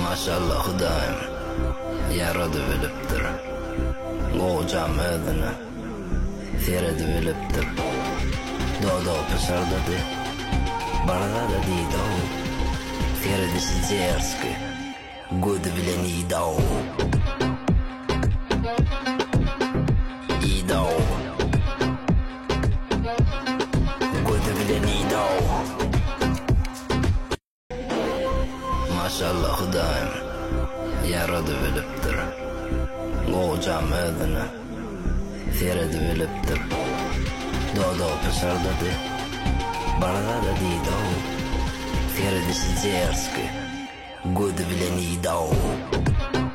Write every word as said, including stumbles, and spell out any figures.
Mashallah Xudoyim yaratib bilibdir. Go'jam o'zini feredib bilibdir. Dodo pisardadi barada deydi o Feredi Sizerski Good bilen iyda o İyda o Good bilen iyda o Maşallah Xudoyim yaratib bilibdir. Go'jam o'zini feredib bilibdir. Dodo pisardadi barada deydi o Feredi Sizerski Good bilen iyda o